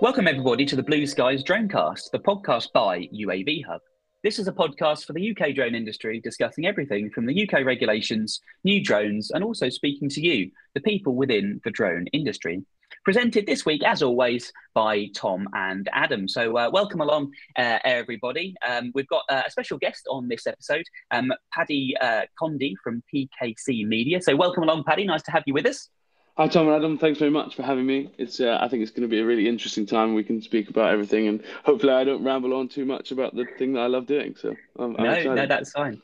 Welcome, everybody, to the Blue Skies Dronecast, the podcast by UAV Hub. This is a podcast for the UK drone industry, discussing everything from the UK regulations, new drones, and also speaking to you, the people within the drone industry. Presented this week, as always, by Tom and Adam. So welcome along, everybody. We've got a special guest on this episode, Paddy Condy from PKC Media. So welcome along, Paddy. Nice to have you with us. Hi, Tom and Adam. Thanks very much for having me. I think it's going to be a really interesting time. We can speak about everything, and hopefully, I don't ramble on too much about the thing that I love doing. So I'm excited. No, that's fine.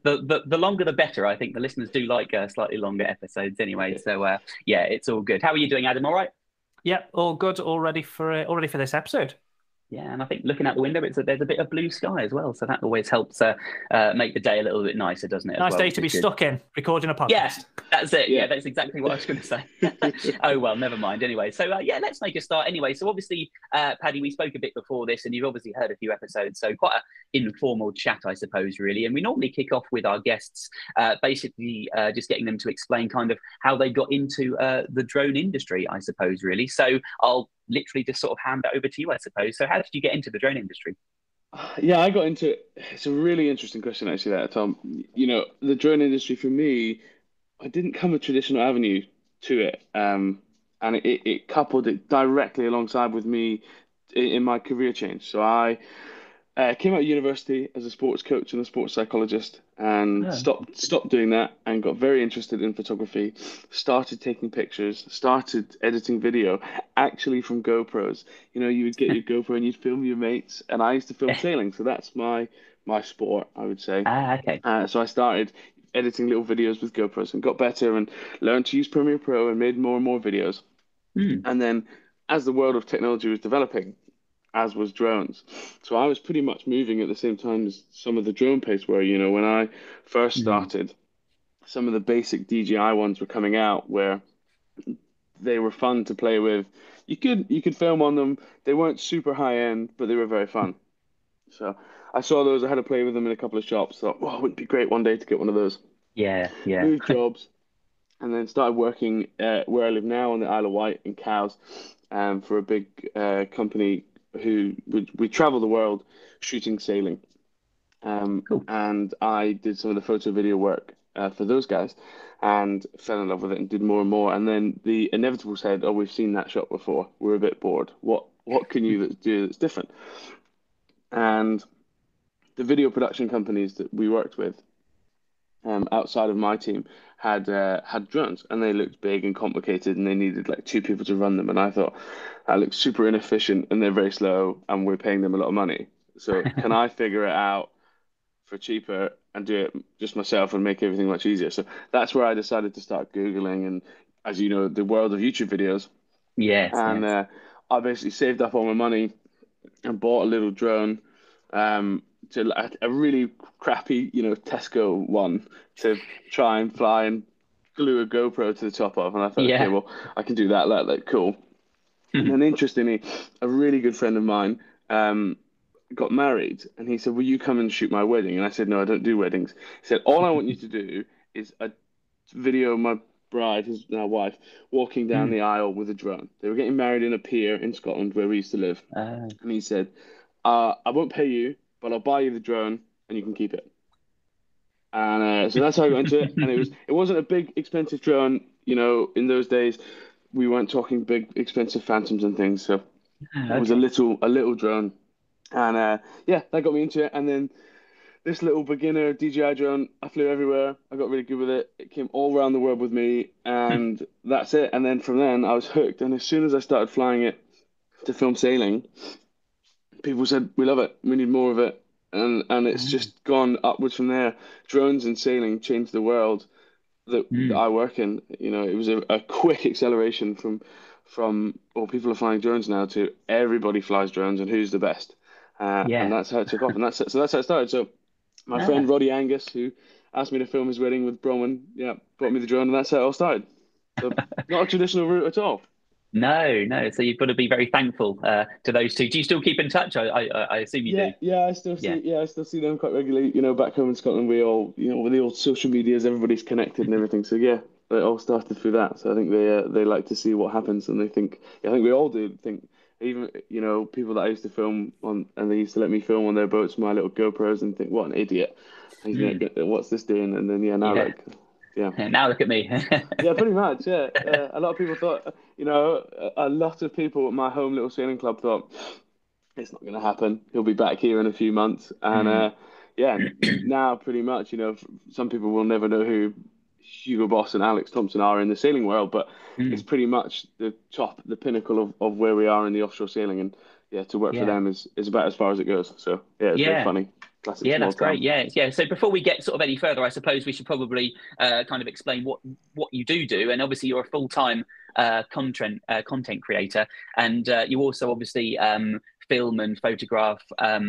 The longer the better. I think the listeners do like slightly longer episodes anyway. Yeah. So yeah, it's all good. How are you doing, Adam? All right? Yeah, all good. All ready for this episode. Yeah, and I think looking out the window, there's a bit of blue sky as well, so that always helps make the day a little bit nicer, doesn't it? Nice day to be stuck in recording a podcast. Yeah, that's it. Yeah, that's exactly what I was going to say. Oh well, never mind. Anyway, so yeah, let's make a start. Anyway, so obviously, Paddy, we spoke a bit before this, and you've obviously heard a few episodes, so quite an informal chat, I suppose, really. And we normally kick off with our guests, basically just getting them to explain kind of how they got into the drone industry, I suppose, really. So I'll literally just sort of hand that over to you, I suppose. So how did you get into the drone industry? Yeah, I got into it. It's a really interesting question, actually, there, Tom. You know, the drone industry for me, I didn't come a traditional avenue to it, and it coupled it directly alongside with me in my career change. So I came out of university as a sports coach and a sports psychologist, and stopped doing that and got very interested in photography. Started taking pictures, started editing video, actually from GoPros. You know, you would get your GoPro and you'd film your mates, and I used to film sailing, so that's my sport, I would say. Okay. So I started editing little videos with GoPros and got better and learned to use Premiere Pro and made more and more videos. And then as the world of technology was developing, as was drones. So I was pretty much moving at the same time as some of the drone pace were. You know, when I first started, some of the basic DJI ones were coming out where they were fun to play with. You could film on them. They weren't super high end, but they were very fun. So I saw those. I had to play with them in a couple of shops. Thought, well, it would be great one day to get one of those. Yeah. Moved jobs, and then started working where I live now on the Isle of Wight in Cowes, for a big company who we travel the world shooting sailing. Cool. And I did some of the photo video work for those guys and fell in love with it and did more and more. And then the inevitable said, oh, we've seen that shot before. We're a bit bored. What can you do that's different? And the video production companies that we worked with outside of my team had drones, and they looked big and complicated, and they needed like two people to run them. And I thought that looks super inefficient, and they're very slow, and we're paying them a lot of money. So can I figure it out for cheaper and do it just myself and make everything much easier? So that's where I decided to start Googling, and as you know, the world of YouTube videos. Yes. I basically saved up all my money and bought a little drone. To a really crappy, Tesco one to try and fly and glue a GoPro to the top of. And I thought, okay, well, I can do that. Like cool. And then interestingly, a really good friend of mine got married, and he said, will you come and shoot my wedding? And I said, no, I don't do weddings. He said, all I want you to do is a video of my bride, his now wife, walking down the aisle with a drone. They were getting married in a pier in Scotland where we used to live. And he said, I won't pay you, but I'll buy you the drone and you can keep it. And so that's how I got into it. And it wasn't a big, expensive drone. You know, in those days, we weren't talking big, expensive Phantoms and things. So it was a little drone. And yeah, that got me into it. And then this little beginner DJI drone, I flew everywhere. I got really good with it. It came all around the world with me. And that's it. And then from then, I was hooked. And as soon as I started flying it to film sailing, people said, we love it. We need more of it. And it's just gone upwards from there. Drones and sailing changed the world that I work in. You know, it was a quick acceleration from people are flying drones now to everybody flies drones and who's the best. And that's how it took off. And that's how it started. So my friend Roddy Angus, who asked me to film his wedding with Bronwyn, brought me the drone, and that's how it all started. So not a traditional route at all. No. So you've got to be very thankful to those two. Do you still keep in touch? I assume you do. Yeah, I still see them quite regularly. You know, back home in Scotland, we all, with the old social medias, everybody's connected and everything. So yeah, it all started through that. So I think they like to see what happens, and I think we all do think even people that I used to film on, and they used to let me film on their boats, my little GoPros, and think, what an idiot! What's this doing? And then now Yeah. like, yeah. Now look at me. Yeah, pretty much. Yeah, a lot of people thought, a lot of people at my home little sailing club thought it's not going to happen. He'll be back here in a few months, and yeah, now pretty much, some people will never know who Hugo Boss and Alex Thompson are in the sailing world, but it's pretty much the pinnacle of where we are in the offshore sailing, and yeah, to work for them is about as far as it goes. So yeah, it's very funny. Classic Yeah, small that's great. town. Yeah. So before we get sort of any further, I suppose we should probably kind of explain what you do. And obviously, you're a full-time content creator, and you also obviously film and photograph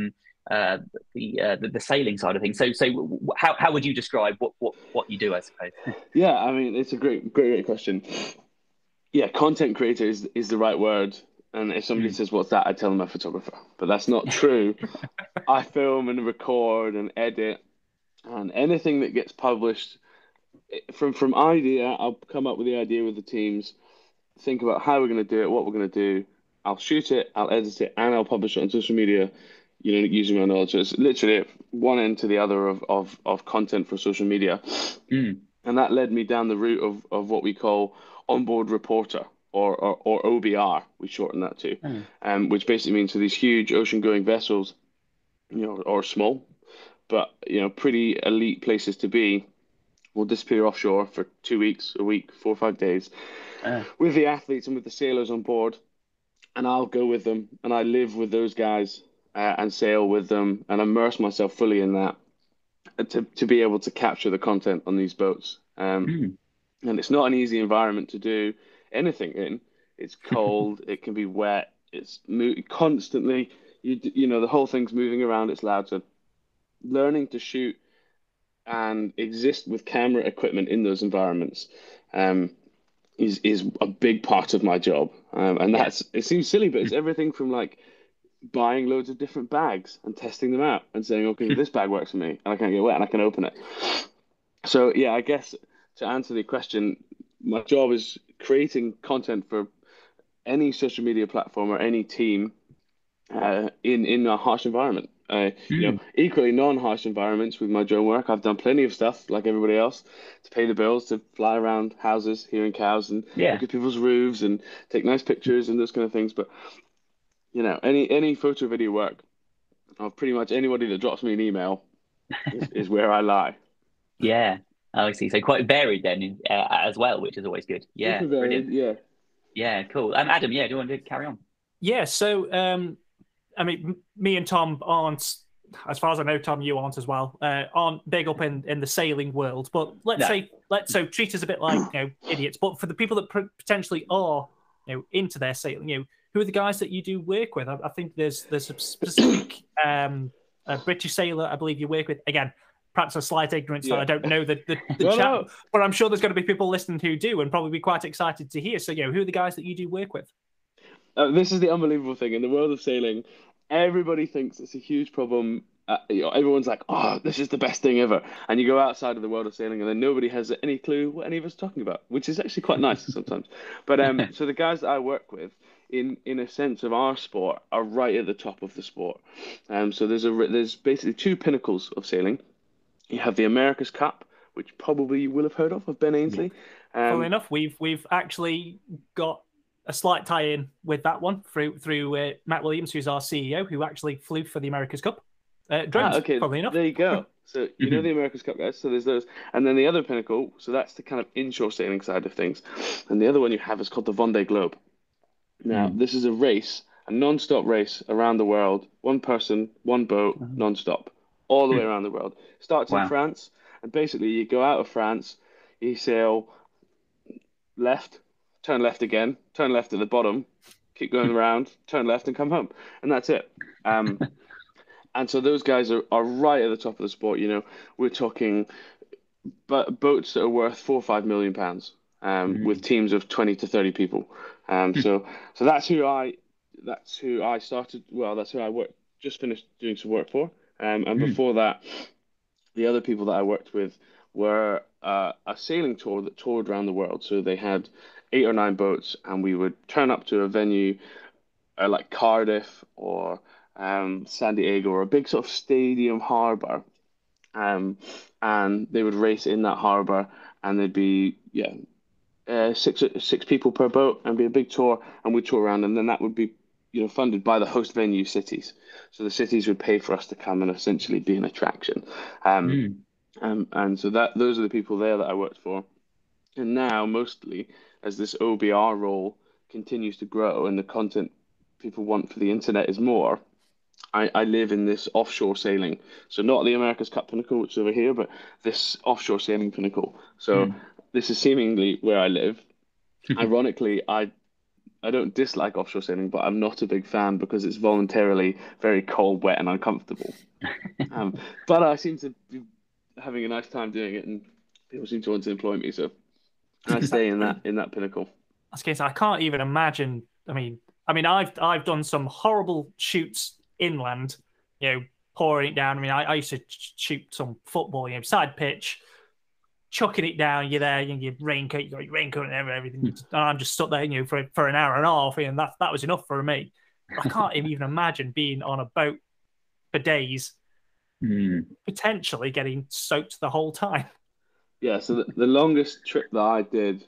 the sailing side of things. So how would you describe what you do, I suppose? Yeah, I mean, it's a great question. Yeah, content creator is the right word. And if somebody says, "What's that?" I tell them I'm a photographer, but that's not true. I film and record and edit, and anything that gets published from idea, I'll come up with the idea with the teams, think about how we're going to do it, what we're going to do. I'll shoot it, I'll edit it, and I'll publish it on social media, using my knowledge. So it's literally one end to the other of content for social media. And that led me down the route of what we call onboard reporter, or OBR, we shorten that to, which basically means for these huge ocean-going vessels, or small, but pretty elite places to be, will disappear offshore for 2 weeks, a week, 4 or 5 days, with the athletes and with the sailors on board, and I'll go with them and I live with those guys and sail with them and immerse myself fully in that to be able to capture the content on these boats. And it's not an easy environment to do anything in. It's cold, it can be wet, it's constantly, the whole thing's moving around, it's loud. So learning to shoot and exist with camera equipment in those environments is a big part of my job. And it seems silly, but it's everything from like buying loads of different bags and testing them out and saying, okay, this bag works for me and I can't get wet and I can open it. So yeah, I guess to answer the question, my job is creating content for any social media platform or any team in a harsh environment. Equally non-harsh environments with my drone work. I've done plenty of stuff like everybody else to pay the bills, to fly around houses, hearing cows and look at people's roofs and take nice pictures and those kind of things. But any photo video work of pretty much anybody that drops me an email is where I lie. Yeah, I see. So quite varied then as well, which is always good. Yeah, super varied. Brilliant. Yeah, cool. Adam, do you want to carry on? Yeah. So I mean, me and Tom aren't, as far as I know, Tom, you aren't as well, aren't big up in the sailing world. But let's treat us a bit like idiots. But for the people that potentially are into their sailing, who are the guys that you do work with? I think there's a specific British sailor I believe you work with. Again, perhaps a slight ignorance that I don't know the chat, but I'm sure there's going to be people listening who do and probably be quite excited to hear. So who are the guys that you do work with? This is the unbelievable thing in the world of sailing. Everybody thinks it's a huge problem. Everyone's like, "Oh, this is the best thing ever," and you go outside of the world of sailing, and then nobody has any clue what any of us are talking about, which is actually quite nice sometimes. But so the guys that I work with, in a sense of our sport, are right at the top of the sport. So there's basically two pinnacles of sailing. You have the America's Cup, which probably you will have heard of Ben Ainsley. Funnily enough, we've actually got a slight tie-in with that one through Matt Williams, who's our CEO, who actually flew for the America's Cup. Drones, okay, funnily enough. There you go. So you know the America's Cup guys. So there's those, and then the other pinnacle. So that's the kind of inshore sailing side of things, and the other one you have is called the Vendée Globe. Now this is a race, a non-stop race around the world. One person, one boat, non-stop, all the way around the world. Starts in France, and basically you go out of France, you sail left, turn left again, turn left at the bottom, keep going around, turn left and come home. And that's it. And so those guys are right at the top of the sport. We're talking boats that are worth £4 or £5 million with teams of 20 to 30 people. So that's who I started. Well, that's who I just finished doing some work for. And before that, the other people that I worked with were a sailing tour that toured around the world. So they had 8 or 9 boats, and we would turn up to a venue like Cardiff or San Diego, or a big sort of stadium harbour, and they would race in that harbour, and there'd be six people per boat, and be a big tour, and we'd tour around, and then that would be funded by the host venue cities. So the cities would pay for us to come and essentially be an attraction. And so those are the people there that I worked for. And now, mostly, as this OBR role continues to grow and the content people want for the internet is more, I live in this offshore sailing. So not the America's Cup Pinnacle, which is over here, but this offshore sailing pinnacle. So this is seemingly where I live. Ironically, I don't dislike offshore sailing, but I'm not a big fan because it's voluntarily very cold, wet, and uncomfortable. But I seem to be having a nice time doing it, and people seem to want to employ me, so I stay in that pinnacle. I was going to say, I can't even imagine. I mean, I've done some horrible shoots inland, pouring it down. I mean, I used to shoot some football, side pitch, chucking it down. You're there, your raincoat, you got your raincoat and everything. And I'm just stuck there, for an hour and a half, and that was enough for me. I can't even imagine being on a boat for days, potentially getting soaked the whole time. Yeah, so the longest trip that I did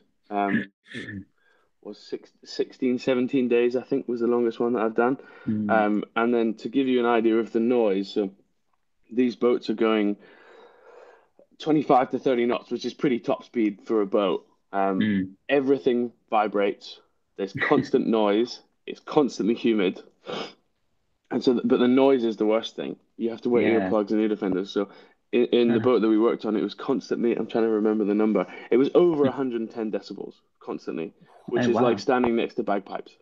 was 16, 17 days, I think, was the longest one that I've done. And then to give you an idea of the noise, so these boats are going 25 to 30 knots, which is pretty top speed for a boat. Everything vibrates. There's constant noise. It's constantly humid. And so, but the noise is the worst thing. You have to wear earplugs and ear defenders. So in the boat that we worked on, it was constantly, I'm trying to remember the number, it was over 110 decibels constantly, which is like standing next to bagpipes.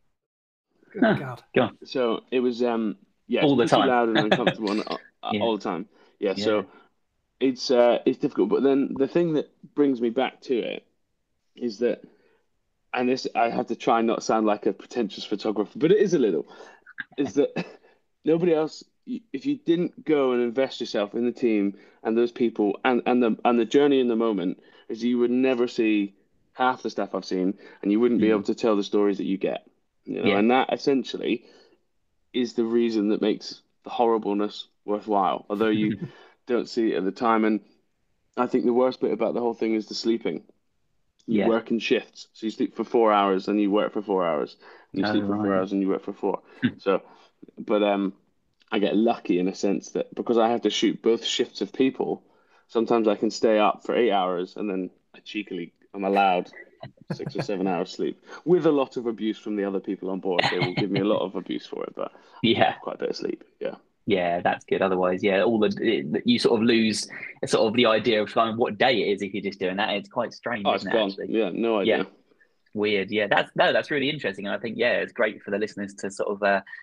Good God. So it was, all the time, loud and uncomfortable all the time. Yeah, so it's difficult. But then the thing that brings me back to it is that, and this, I have to try not sound like a pretentious photographer, but it is a little, is that nobody else, if you didn't go and invest yourself in the team and those people and the journey in the moment, is you would never see half the stuff I've seen, and you wouldn't be able to tell the stories that you get. And that essentially is the reason that makes the horribleness worthwhile, although you don't see it at the time. And I think the worst bit about the whole thing is the sleeping. You work in shifts, so you sleep for 4 hours and you work for 4 hours, and you sleep for 4 hours and you work for 4. So, but I get lucky in a sense that because I have to shoot both shifts of people, sometimes I can stay up for 8 hours and then I'm allowed 6 or 7 hours sleep, with a lot of abuse from the other people on board. They will give me a lot of abuse for it, but quite a bit of sleep. Yeah, that's good. Otherwise, you sort of lose sort of the idea of what day it is if you're just doing that. It's quite strange, isn't it? Actually? Yeah, no idea. Yeah. Weird. Yeah, that's really interesting, and I think it's great for the listeners to sort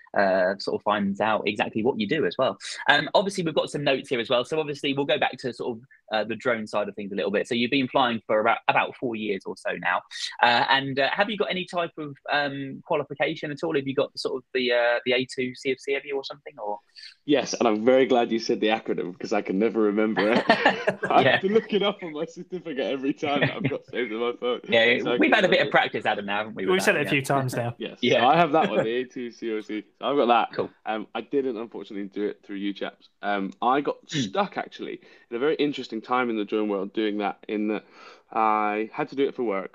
of find out exactly what you do as well. Obviously, we've got some notes here as well. So obviously, we'll go back to sort of the drone side of things a little bit. So you've been flying for about 4 years or so now, and have you got any type of qualification at all? Have you got sort of the A2 CFC have you or something or? Yes, and I'm very glad you said the acronym because I can never remember it. I have to look it up on my certificate every time that I've got saved on my phone. Yeah, so we've had a bit of practice, Adam, now, haven't we? We've said it a few times now. Yes. Yeah. So I have that one, the A2 COC. So I've got that. Cool. I didn't, unfortunately, do it through you chaps. I got stuck, actually, in a very interesting time in the drone world doing that, in that I had to do it for work,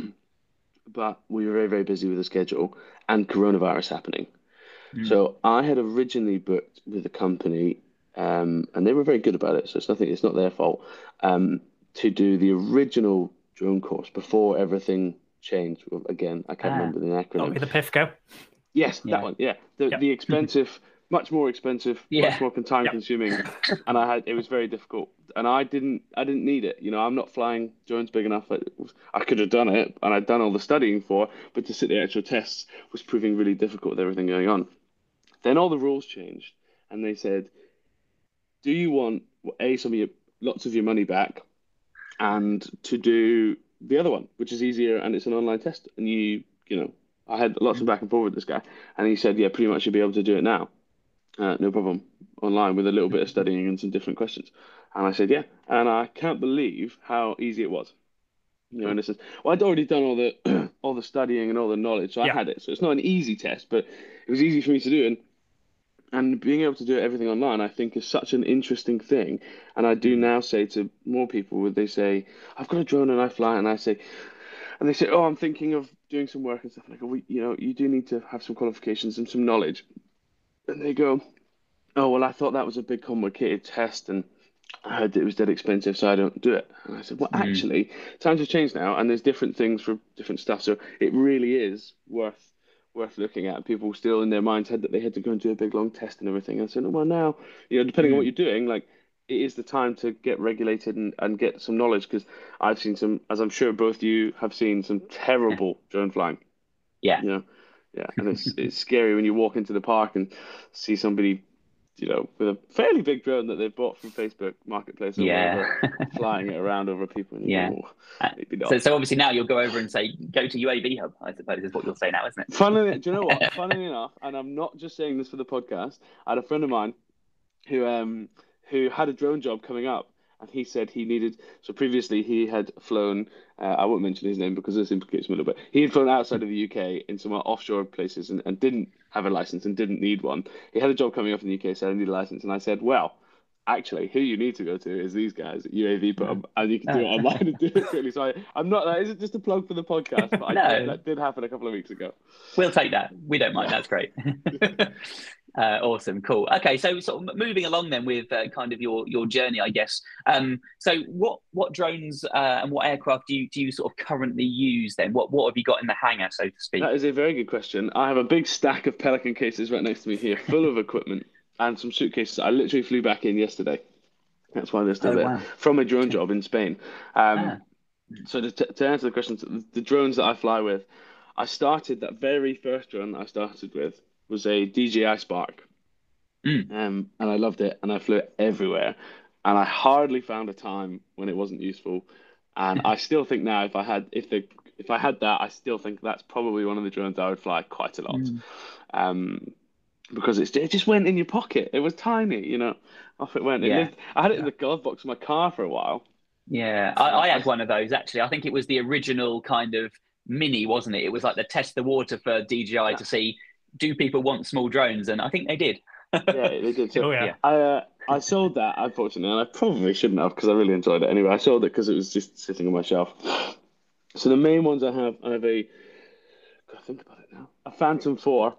but we were very, very busy with the schedule and coronavirus happening. So I had originally booked with a company, and they were very good about it, so it's not their fault, to do the original drone course before everything changed. Again, I can't remember the acronym. The PIFCO? Yes, that one, yeah. The expensive, much more expensive, much more time consuming, and it was very difficult, and I didn't need it. I'm not flying drones big enough. I could have done it, and I'd done all the studying but to sit the actual tests was proving really difficult with everything going on. Then all the rules changed, and they said, do you want lots of your money back, and to do the other one, which is easier, and it's an online test, and I had lots of back and forth with this guy, and he said, pretty much you'll be able to do it now, no problem, online with a little bit of studying and some different questions. And I said, and I can't believe how easy it was. In a sense, I'd already done all the all the studying and all the knowledge, so I had it. So it's not an easy test, but it was easy for me to do. And being able to do everything online, I think, is such an interesting thing. And I do now say to more people, when they say, "I've got a drone and I fly," and they say, "Oh, I'm thinking of doing some work and stuff." And I go, "Well, you do need to have some qualifications and some knowledge." And they go, "Oh, well, I thought that was a big complicated test, and I heard that it was dead expensive, so I don't do it." And I said, "Well, actually, times have changed now, and there's different things for different stuff. So it really is worth looking at." People still in their minds had that they had to go and do a big long test and everything. And I said, "Well, now, depending on what you're doing, like it is the time to get regulated and get some knowledge, because I've seen some, as I'm sure both you have seen, some terrible drone flying. Yeah. Yeah, and it's scary when you walk into the park and see somebody, with a fairly big drone that they've bought from Facebook Marketplace or whatever, flying it around over people. And you go, maybe not. So obviously now you'll go over and say, go to UAV Hub, I suppose is what you'll say now, isn't it? Do you know what? Funnily enough, and I'm not just saying this for the podcast, I had a friend of mine who had a drone job coming up, and he said he needed. So previously he had flown. I won't mention his name because this implicates him a little bit. He had flown outside of the UK in some offshore places and didn't have a license and didn't need one. He had a job coming up in the UK, said I need a license, and I said, well, actually, who you need to go to is these guys at UAV Pub, and you can do it online and do it quickly. So I'm not. That isn't just a plug for the podcast, but that did happen a couple of weeks ago. We'll take that. We don't mind. That's great. Awesome, cool. Okay, so sort of moving along then with kind of your journey, I guess. So what drones and what aircraft do you sort of currently use then? What have you got in the hangar, so to speak? That is a very good question. I have a big stack of Pelican cases right next to me here, full of equipment and some suitcases. I literally flew back in yesterday. That's why they're still there. Wow. From a drone job in Spain. So to answer the question, the drones that I fly with, I started that very first drone I started with was a DJI Spark. And I loved it, and I flew it everywhere, and I hardly found a time when it wasn't useful. And I still think now, if I had that, I still think that's probably one of the drones I would fly quite a lot. Because it just went in your pocket. It was tiny, off it went. I had it in the glove box of my car for a while. Yeah, I had one of those actually. I think it was the original kind of Mini, wasn't it? It was like the test the water for DJI to see, do people want small drones? And I think they did. Yeah, they did. So, I sold that, unfortunately, and I probably shouldn't have because I really enjoyed it. Anyway, I sold it because it was just sitting on my shelf. So the main ones I have a, gotta think about it now, a Phantom 4.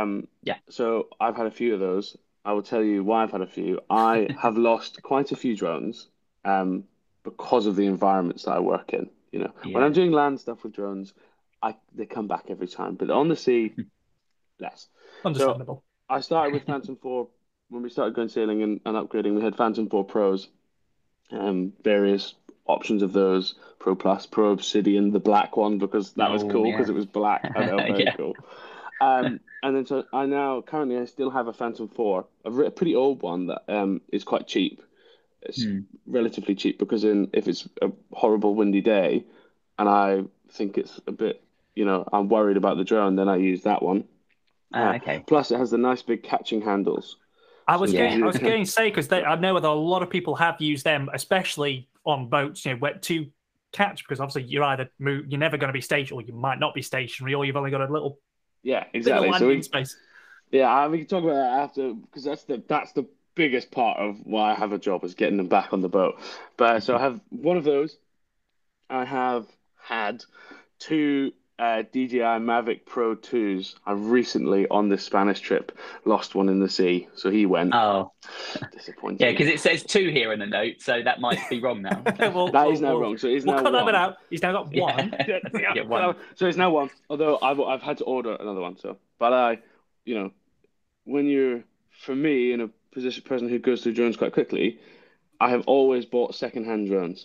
So I've had a few of those. I will tell you why I've had a few. I have lost quite a few drones because of the environments that I work in. When I'm doing land stuff with drones, they come back every time, but on the sea, less. Understandable. So I started with Phantom 4 when we started going sailing and upgrading. We had Phantom 4 Pros, various options of those, Pro Plus, Pro Obsidian, the black one, because that was cool because it was black. I know, very cool. And then so I currently still have a Phantom 4, a pretty old one that is quite cheap. It's relatively cheap because if it's a horrible windy day and I think it's a bit, I'm worried about the drone, then I use that one. Plus, it has the nice big catching handles. I was going to say, because I know that a lot of people have used them, especially on boats, to catch, because obviously you're never going to be stationary, or you might not be stationary, or you've only got a little landing space. Yeah, we can talk about that after, because that's the biggest part of why I have a job, is getting them back on the boat. But so I have one of those. I have had two DJI Mavic Pro 2s. I recently, on this Spanish trip, lost one in the sea, so he went. Oh, disappointing. Yeah, because it says 2 here in the note, so that might be wrong now. That is now wrong. So he's now cut one. that out. He's now got one. One. So it's now one. Although I've had to order another one. But when you're, for me, in a person who goes through drones quite quickly, I have always bought second-hand drones.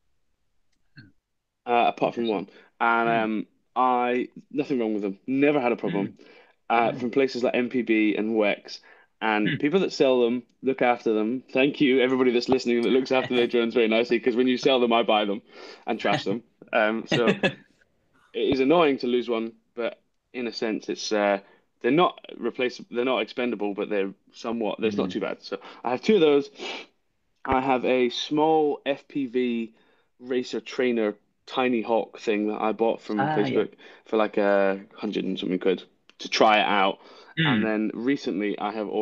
Apart from one, and nothing wrong with them. Never had a problem. From places like MPB and WEX, and people that sell them, look after them. Thank you, everybody that's listening that looks after their drones very nicely. Because when you sell them, I buy them and trash them. So it is annoying to lose one, but in a sense, it's they're not replaceable. They're not expendable, but they're somewhat. It's not too bad. So I have two of those. I have a small FPV racer trainer Tiny Hawk thing that I bought from Ah, yeah. Facebook for like 100 and something quid to try it out. And Mm. then recently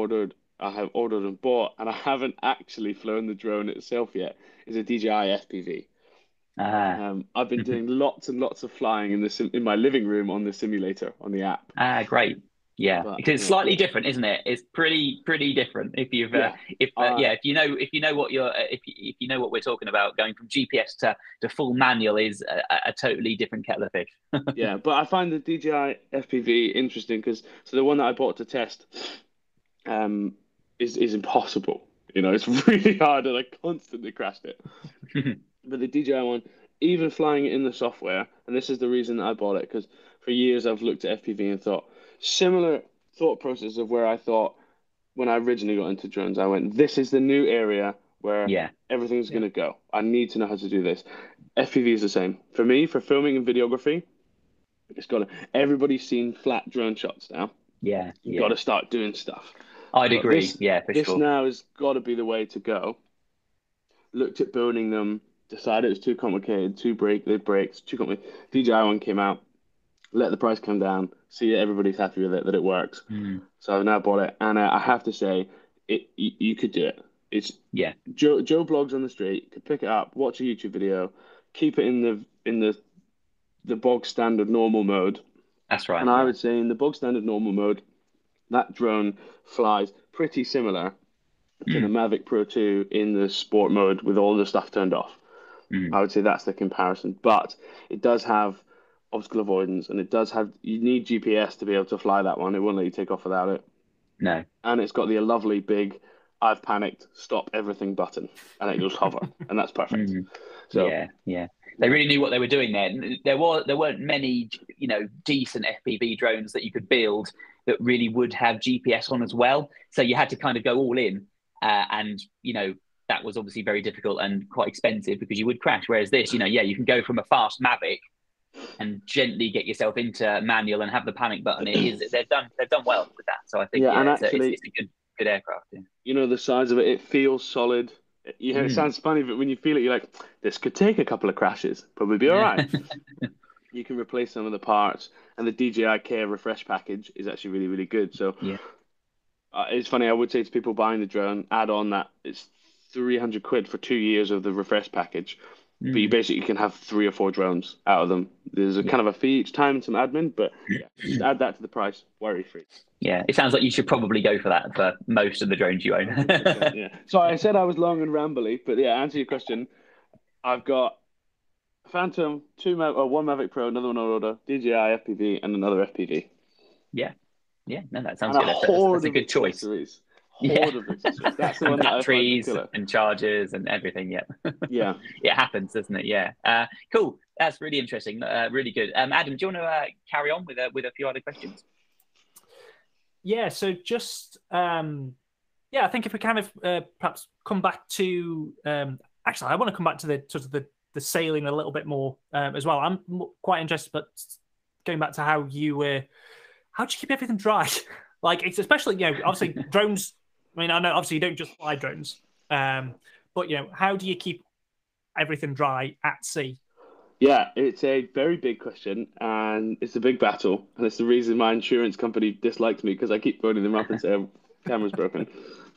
I have ordered and bought, and I haven't actually flown the drone itself yet. Is a DJI FPV. Ah. I've been doing lots and lots of flying in my living room on the simulator on the app. Ah, great. Yeah, But because it's yeah, slightly different, isn't it? It's pretty different. If you've yeah, yeah, if you know what you're if you know what we're talking about, going from GPS to full manual is a totally different kettle of fish. yeah. But I find the DJI FPV interesting because so the one that I bought to test um, is impossible. You know, it's really hard, and I constantly crashed it. But the DJI one, even flying it in the software, and this is the reason that I bought it, because for years I've looked at FPV and thought similar thought process of where I thought when I originally got into drones, I went, this is the new area where Yeah, everything's Yeah. going to go. I need to know how to do this. FPV is the same. For me, for filming and videography, it's got to, everybody's seen flat drone shots now. yeah, You've got yeah. to start doing stuff. I'd But agree. Yeah, for this sure. now has got to be the way to go. Looked at building them, decided it was too complicated, the brakes, too complicated. DJI one came out, let the price come down, see everybody's happy with it, that it works. Mm. So I've now bought it, and I have to say, you could do it. It's Yeah, Joe blogs on the street, could pick it up, watch a YouTube video, keep it in the bog standard normal mode, that's right. and I Yeah. would say in the bog standard normal mode, that drone flies pretty similar to the Mm. Mavic Pro 2 in the sport mode with all the stuff turned off. Mm. I would say that's the comparison, but it does have obstacle avoidance, and you need GPS to be able to fly that one. It won't let you take off without it. No. And it's got the lovely big I've panicked, stop everything button, and it goes hover, and that's perfect. Mm. So Yeah, yeah. They really knew what they were doing there. There weren't many, decent FPV drones that you could build that really would have GPS on as well. So you had to kind of go all in, and that was obviously very difficult and quite expensive because you would crash. Whereas this, yeah, you can go from a fast Mavic and gently get yourself into manual and have the panic button. They've done well with that. So I think yeah, and it's actually, a good aircraft. Yeah. the size of it, it feels solid. It Mm. sounds funny, but when you feel it, you're like, this could take a couple of crashes, probably be all right. You can replace some of the parts, and the DJI Care refresh package is actually really, really good. So Yeah. it's funny. I would say to people buying the drone, add on that it's 300 quid for 2 years of the refresh package. But you Mm. basically can have 3 or 4 drones out of them. There's a Yeah. kind of a fee each time and some admin, but yeah, just add that to the price, worry free. Yeah, it sounds like you should probably go for that for most of the drones you own. Yeah. Sorry, I said I was long and rambly, but yeah, answer your question. I've got Phantom, one Mavic Pro, another one on order, DJI FPV, and another FPV. Yeah, no, that sounds And good. a That's horde a of good choice. accessories. Yeah, Horde of accessories. That's the and one that I find the batteries killer. and chargers and everything. Yeah, Yeah. it happens, doesn't it? Yeah. Cool. That's really interesting. Really good. Adam, do you want to carry on with a few other questions? Yeah. So just I think if we kind of perhaps come back to actually, I want to come back to the sort of the sailing a little bit more as well. I'm quite interested, but going back to how you how do you keep everything dry? Like it's especially obviously drones. I mean, I know obviously you don't just fly drones, but how do you keep everything dry at sea? Yeah, it's a very big question, and it's a big battle, and it's the reason my insurance company dislikes me because I keep phoning them up and say camera's broken.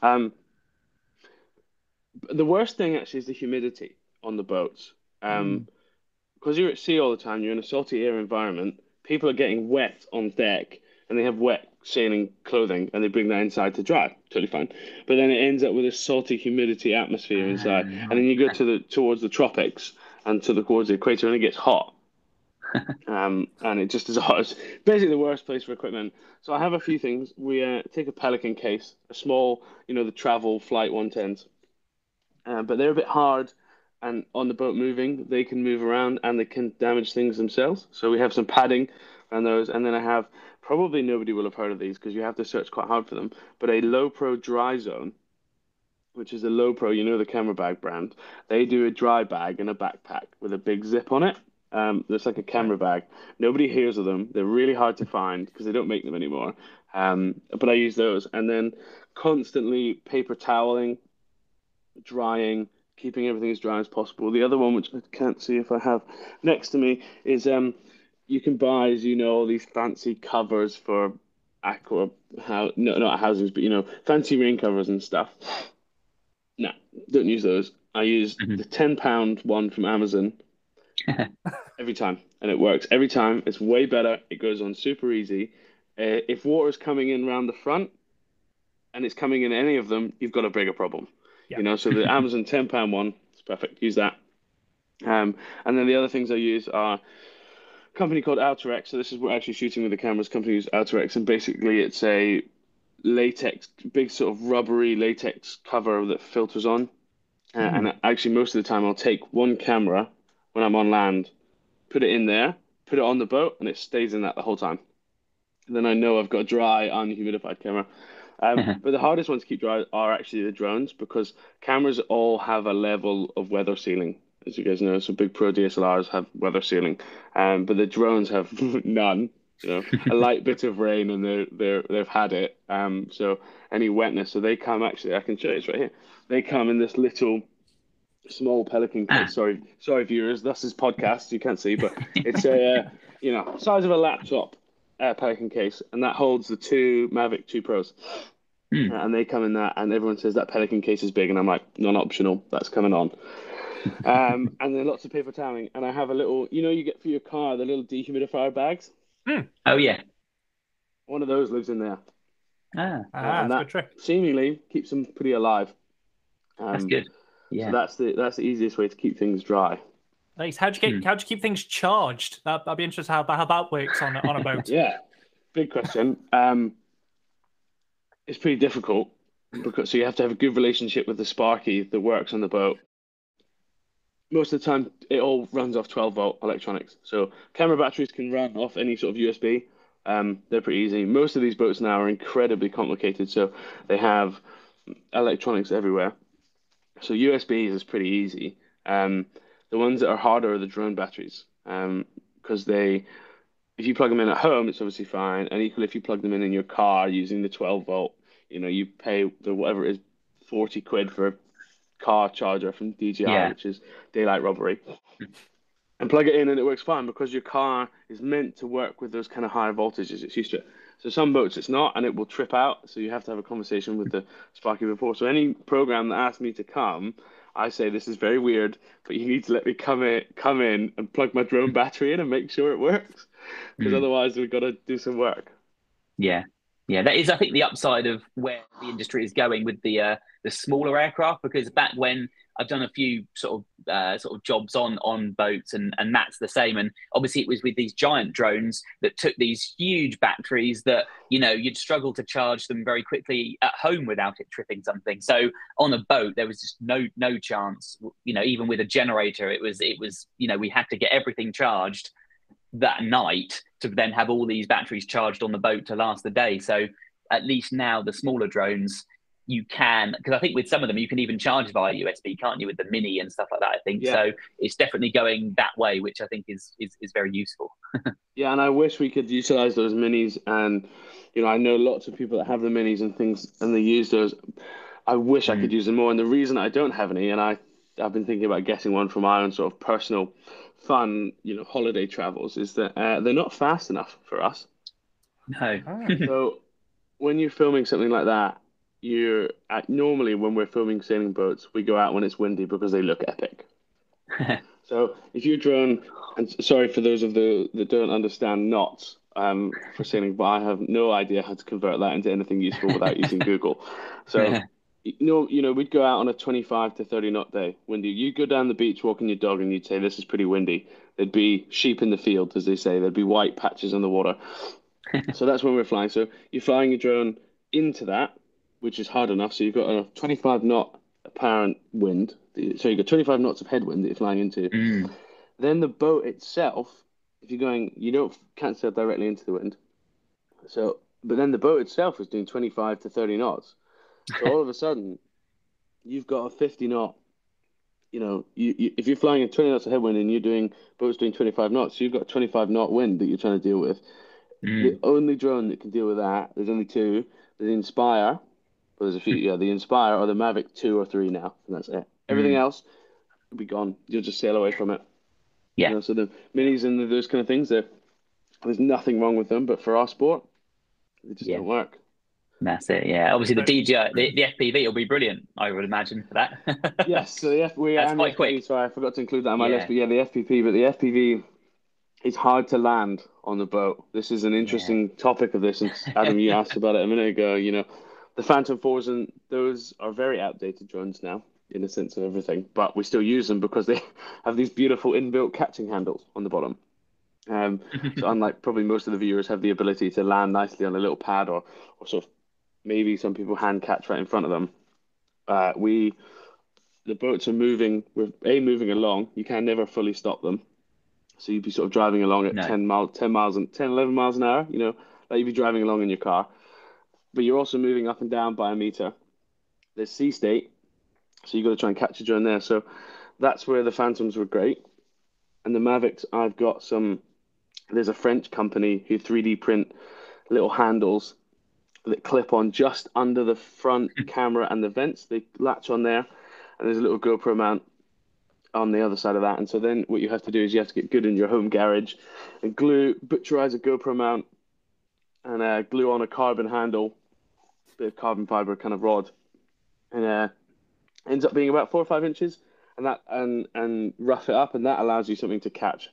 The worst thing actually is the humidity on the boats. Because you're at sea all the time, you're in a salty air environment. People are getting wet on deck, and they have wet sailing clothing, and they bring that inside to dry. Totally fine. But then it ends up with a salty humidity atmosphere inside, and then you go towards the tropics and towards the equator, and it gets hot. And it just is hot. It's basically the worst place for equipment. So I have a few things. We take a Pelican case, a small, the travel flight 110s, but they're a bit hard. And on the boat moving, they can move around and they can damage things themselves. So we have some padding on those. And then I have, probably nobody will have heard of these because you have to search quite hard for them, but a Lowepro Dry Zone, which is a Lowepro, the camera bag brand. They do a dry bag and a backpack with a big zip on it. That's like a camera bag. Nobody hears of them. They're really hard to find because they don't make them anymore. But I use those. And then constantly paper toweling, drying, keeping everything as dry as possible. The other one, which I can't see if I have next to me, is you can buy, as you know, all these fancy covers for aqua, not housings, but fancy rain covers and stuff. No, don't use those. I use the £10 one from Amazon every time, and it works every time. It's way better. It goes on super easy. If water's coming in around the front and it's coming in any of them, you've got a bigger problem. Yeah. So the Amazon £10 one, it's perfect. Use that. And then the other things I use are a company called Alterex. So this is, we're actually shooting with the cameras. Company uses Alterex, and basically it's a latex, big sort of rubbery latex cover that filters on. And actually, most of the time, I'll take one camera when I'm on land, put it in there, put it on the boat, and it stays in that the whole time. And then I know I've got a dry, unhumidified camera. But the hardest ones to keep dry are actually the drones, because cameras all have a level of weather sealing, as you guys know. So big pro DSLRs have weather sealing, but the drones have none. A light bit of rain and they've had it. So any wetness, so they come, actually, I can show you, it's right here. They come in this little small Pelican case. Sorry, viewers, this is podcast, you can't see, but it's a size of a laptop Pelican case, and that holds the two Mavic 2 Pros. And they come in that, and everyone says that Pelican case is big, and I'm like, non-optional, that's coming on. And then lots of paper toweling, and I have a little, you get for your car, the little dehumidifier bags. Oh yeah, one of those lives in there. And that's a good trick. Seemingly keeps them pretty alive. That's good. Yeah. So that's the easiest way to keep things dry. Nice. How do you keep things charged? That'd be interesting how that works on a boat. Yeah, big question. It's pretty difficult, because so you have to have a good relationship with the Sparky that works on the boat. Most of the time, it all runs off 12-volt electronics. So camera batteries can run off any sort of USB. They're pretty easy. Most of these boats now are incredibly complicated, so they have electronics everywhere. So USBs is pretty easy. The ones that are harder are the drone batteries, because if you plug them in at home, it's obviously fine. And equally, if you plug them in your car using the 12-volt, you pay whatever it is, 40 quid for a car charger from DJI, which is daylight robbery, and plug it in, and it works fine, because your car is meant to work with those kind of higher voltages. It's used to it. So some boats it's not, and it will trip out. So you have to have a conversation with the Sparky before. So any program that asks me to come, I say, this is very weird, but you need to let me come in and plug my drone battery in and make sure it works, because otherwise we've got to do some work. Yeah. That is, I think, the upside of where the industry is going with the smaller aircraft, because back when I've done a few sort of jobs on boats, and that's the same. And obviously it was with these giant drones that took these huge batteries that, you'd struggle to charge them very quickly at home without it tripping something. So on a boat, there was just no chance, even with a generator, it was, we had to get everything charged that night to then have all these batteries charged on the boat to last the day. So at least now the smaller drones, you can, because I think with some of them you can even charge via USB, can't you, with the Mini and stuff like that, I think. So it's definitely going that way, which I think is very useful. Yeah, and I wish we could utilize those Minis, and I know lots of people that have the Minis and things, and they use those. I wish I could use them more, and the reason I don't have any, and I've been thinking about getting one for my own sort of personal fun, holiday travels, is that they're not fast enough for us. No. So when you're filming something like that, normally when we're filming sailing boats, we go out when it's windy because they look epic. So if your drone, and sorry for those that don't understand knots for sailing, but I have no idea how to convert that into anything useful without using Google. So we'd go out on a 25 to 30 knot day, windy. You go down the beach walking your dog, and you'd say, this is pretty windy. There'd be sheep in the field, as they say. There'd be white patches on the water. So that's when we're flying. So you're flying your drone into that, which is hard enough. So you've got a 25 knot apparent wind. So you've got 25 knots of headwind that you're flying into. Then the boat itself, if you're going, can't sail directly into the wind. So, but then the boat itself is doing 25 to 30 knots. So all of a sudden, you've got a 50 knot. If you're flying at 20 knots of headwind and boat's doing 25 knots, so you've got a 25 knot wind that you're trying to deal with. The only drone that can deal with that, there's only two. There's the Inspire, but there's a few. The Inspire or the Mavic 2 or 3 now, and that's it. Everything else will be gone. You'll just sail away from it. Yeah. You know, so the minis and those kind of things, there's nothing wrong with them, but for our sport, they just don't work. That's it. Yeah. Obviously, the DJI, the FPV will be brilliant, I would imagine, for that. Yes. So that's quite quick. Sorry, I forgot to include that on my list. But yeah, the FPV. It's hard to land on the boat. This is an interesting topic of this. And Adam, you asked about it a minute ago. You know, the Phantom 4s and those are very outdated drones now, in the sense of everything. But we still use them because they have these beautiful inbuilt catching handles on the bottom. So unlike probably most of the viewers have the ability to land nicely on a little pad or sort of maybe some people hand catch right in front of them. The boats are moving. We're moving along. You can never fully stop them. So you'd be sort of driving along at 11 miles an hour, you know, like you'd be driving along in your car. But you're also moving up and down by a meter. There's sea state, so you've got to try and catch a drone there. So that's where the Phantoms were great. And the Mavics, there's a French company who 3D print little handles that clip on just under the front camera and the vents. They latch on there, and there's a little GoPro mount on the other side of that. And so then what you have to do is you have to get good in your home garage and butcherize a GoPro mount and glue on a carbon handle, bit of carbon fiber kind of rod, and ends up being about 4 or 5 inches, and rough it up, and that allows you something to catch.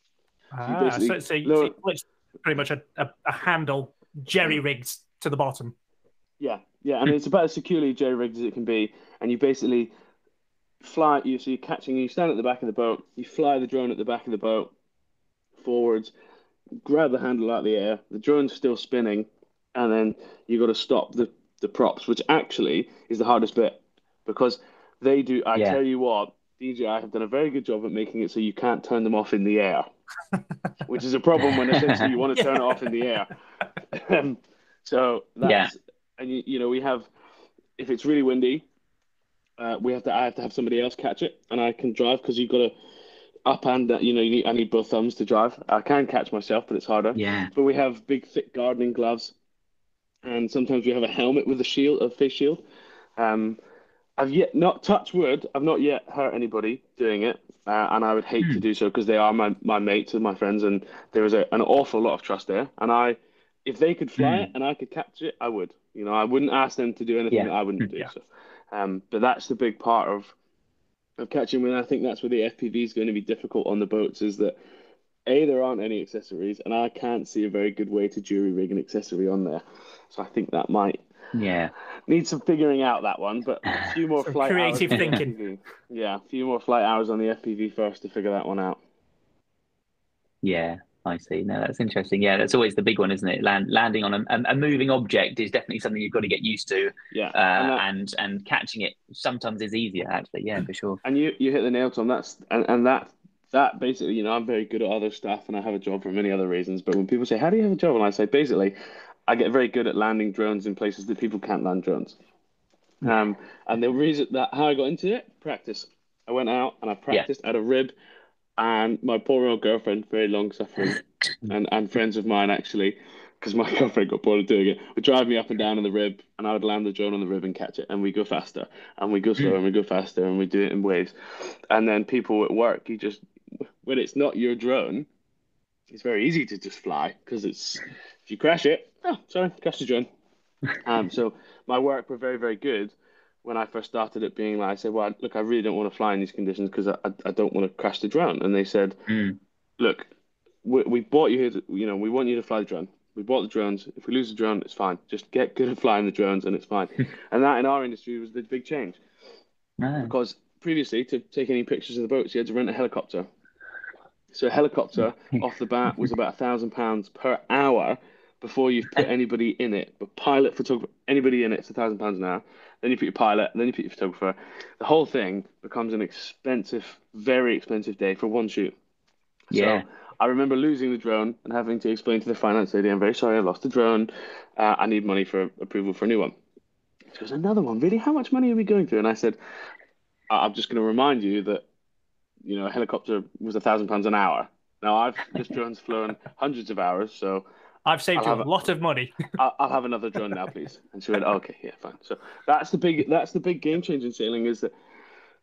So it's pretty much a handle jerry-rigged to the bottom. Yeah, and it's about as securely jerry-rigged as it can be, and you basically fly. You stand at the back of the boat, you fly the drone at the back of the boat forwards, grab the handle out of the air, the drone's still spinning, and then you got to stop the props, which actually is the hardest bit, because they do. I tell you what, DJI have done a very good job at making it so you can't turn them off in the air, which is a problem when essentially you want to turn it off in the air. So that's and you know, we have, if it's really windy, I have to have somebody else catch it, and I can drive, because you've got to up and I need both thumbs to drive. I can catch myself, but it's harder. Yeah. But we have big thick gardening gloves, and sometimes we have a helmet with a face shield. I've yet not touched wood. I've not yet hurt anybody doing it, and I would hate to do so, because they are my mates and my friends, and there is an awful lot of trust there. And if they could fly it and I could capture it, I would. You know, I wouldn't ask them to do anything that I wouldn't do. So, but that's the big part of catching. And I think that's where the FPV is going to be difficult on the boats, is that there aren't any accessories, and I can't see a very good way to jury rig an accessory on there. So I think that might need some figuring out, that one. But a few more flight creative hours thinking. A few more flight hours on the FPV first to figure that one out. Yeah, I see. No, that's interesting. Yeah, that's always the big one, isn't it? Landing on a moving object is definitely something you've got to get used to. Yeah, and catching it sometimes is easier, actually. Yeah, for sure. And you hit the nail, Tom. That basically, you know, I'm very good at other stuff, and I have a job for many other reasons. But when people say, "How do you have a job?" and I say, basically, I get very good at landing drones in places that people can't land drones. And the reason how I got into it, practice. I went out and I practiced at a rib. And my poor old girlfriend, very long suffering, and friends of mine, actually, because my girlfriend got bored of doing it, would drive me up and down on the rib, and I would land the drone on the rib and catch it. And we go faster, and we go slower, and we go faster, and we do it in waves. And then people at work, when it's not your drone, it's very easy to just fly, because if you crash it, crash the drone. So my work were very, very good. When I first started it, being like, I said, well, look, I really don't want to fly in these conditions, because I don't want to crash the drone. And they said, look, we bought you here, we want you to fly the drone. We bought the drones. If we lose the drone, it's fine. Just get good at flying the drones, and it's fine. And that in our industry was the big change. Because previously, to take any pictures of the boats, you had to rent a helicopter. So a helicopter off the bat was about £1,000 per hour before you've put anybody in it. But pilot, photographer, anybody in it's £1,000 an hour. Then you put your pilot, and then you put your photographer. The whole thing becomes an expensive, very expensive day for one shoot. Yeah. So I remember losing the drone and having to explain to the finance lady, I'm very sorry, I lost the drone. I need money for approval for a new one. She goes, another one? Really? How much money are we going through? And I said, I'm just going to remind you that, a helicopter was £1,000 an hour. Now, this drone's flown hundreds of hours, so I've saved you a lot of money. I'll have another drone now, please. And she went, okay, yeah, fine. So that's the big game change in sailing, is that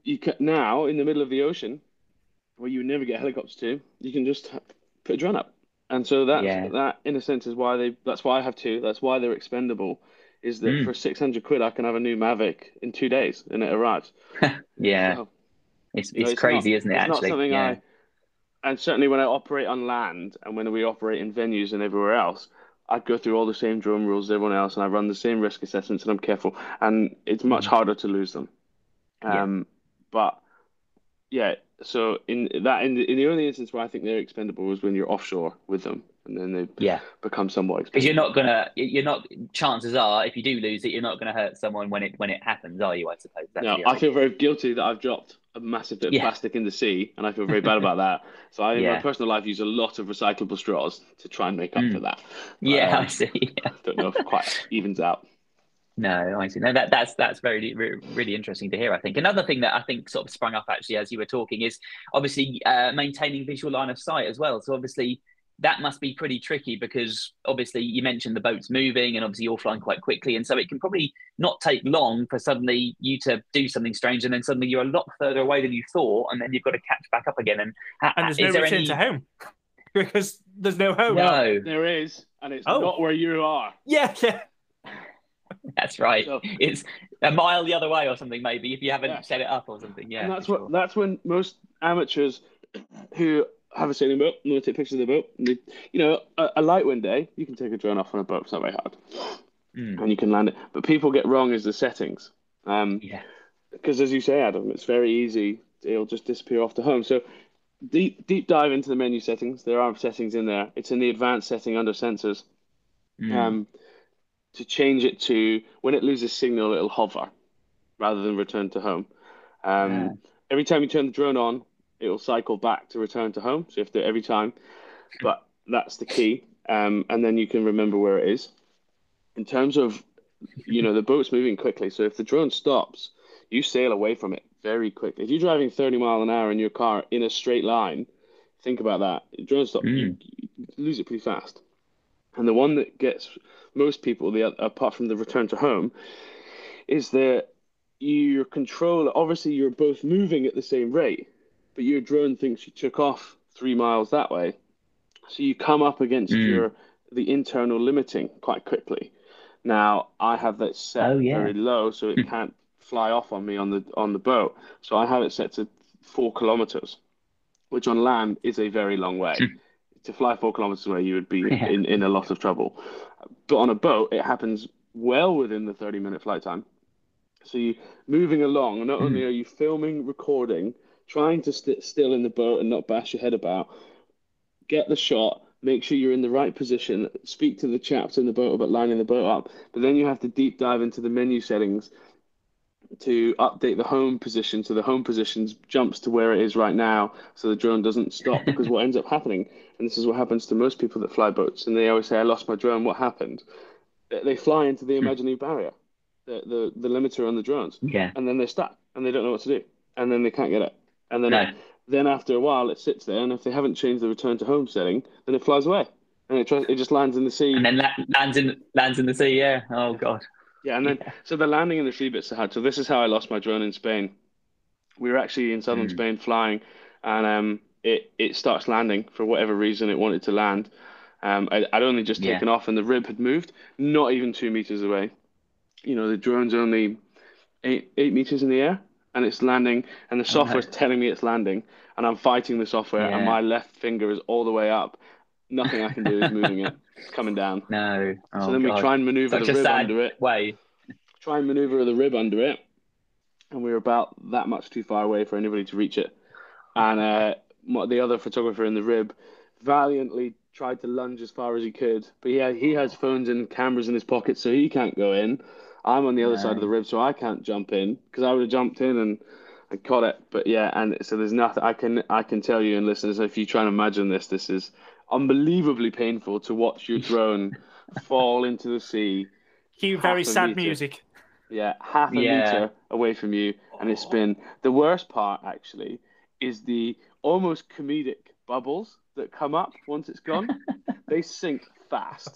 you can now in the middle of the ocean, where you would never get helicopters to, you can just put a drone up. And so that in a sense is why that's why I have two. That's why they're expendable. Is that for 600 quid I can have a new Mavic in 2 days and it arrives. Yeah. So, it's crazy, isn't it? It's actually, not something and certainly when I operate on land and when we operate in venues and everywhere else, I go through all the same drone rules as everyone else and I run the same risk assessments and I'm careful. And it's much harder to lose them. But yeah, so in the only instance where I think they're expendable is when you're offshore with them, and then they become somewhat expendable. Because you're not. Chances are, if you do lose it, you're not gonna hurt someone when it happens, are you? I suppose. No, I feel very guilty that I've dropped a massive bit of plastic in the sea, and I feel very bad about that. So I, in my personal life, use a lot of recyclable straws to try and make up for that. But, I see. Yeah. Don't know if it quite evens out. No, I see. No, that's very really interesting to hear. I think another thing that I think sort of sprung up actually as you were talking is obviously maintaining visual line of sight as well. So obviously that must be pretty tricky because obviously you mentioned the boat's moving and obviously you're flying quite quickly, and so it can probably not take long for suddenly you to do something strange, and then suddenly you're a lot further away than you thought, and then you've got to catch back up again. And there's no return to home because there's no home. No, there is, and it's not where you are. Yeah. That's right. So, it's a mile the other way or something, maybe, if you haven't set it up or something. Yeah. And that's when most amateurs who have a sailing boat and want to take pictures of the boat, and a light wind day, you can take a drone off on a boat. It's not very hard, and you can land it. But people get wrong is the settings. Because as you say, Adam, it's very easy. It'll just disappear off the home. So deep dive into the menu settings. There are settings in there. It's in the advanced setting under sensors. To change it to when it loses signal, it'll hover rather than return to home. Every time you turn the drone on, it will cycle back to return to home. So you have to every time, but that's the key. And then you can remember where it is. In terms of, the boat's moving quickly. So if the drone stops, you sail away from it very quickly. If you're driving 30 miles an hour in your car in a straight line, think about that. The drone stops, you lose it pretty fast. And the one that gets most people, apart from the return to home, is that your controller, obviously you're both moving at the same rate, but your drone thinks you took off 3 miles that way. So you come up against the internal limiting quite quickly. Now, I have that set very low, so it can't fly off on me on the boat. So I have it set to 4 kilometers, which on land is a very long way. To fly 4 kilometers away, you would be in a lot of trouble. But on a boat, it happens well within the 30-minute flight time. So you're moving along, and not only are you filming, recording, trying to sit still in the boat and not bash your head about, get the shot, make sure you're in the right position, speak to the chaps in the boat about lining the boat up, but then you have to deep dive into the menu settings to update the home position so the home position jumps to where it is right now so the drone doesn't stop. Because what ends up happening, and this is what happens to most people that fly boats, and they always say, I lost my drone, what happened? They fly into the imaginary barrier, the limiter on the drones, and then they're stuck and they don't know what to do, and then they can't get it, and then after a while it sits there, and if they haven't changed the return to home setting, then it flies away and it just lands in the sea, and then lands in the sea. Oh god. Yeah, and then so the landing in the sea bit's so hard. So this is how I lost my drone in Spain. We were actually in southern Spain flying, and it starts landing for whatever reason it wanted to land. I'd only just taken off, and the rib had moved, not even 2 meters away. The drone's only 8 meters in the air, and it's landing, and the software's telling me it's landing, and I'm fighting the software, and my left finger is all the way up. Nothing I can do is moving it. It's coming down. No. So then we try and maneuver the rib under it. Try and maneuver the rib under it. And we were about that much too far away for anybody to reach it. And the other photographer in the rib valiantly tried to lunge as far as he could. But he has phones and cameras in his pocket, so he can't go in. I'm on the other side of the rib, so I can't jump in, because I would have jumped in and caught it. But and so there's nothing I can tell you, and listeners, if you try and imagine this is unbelievably painful to watch your drone fall into the sea. Cue very sad music. Yeah, half a meter away from you, and it's been the worst part. Actually, is the almost comedic bubbles that come up once it's gone. They sink fast,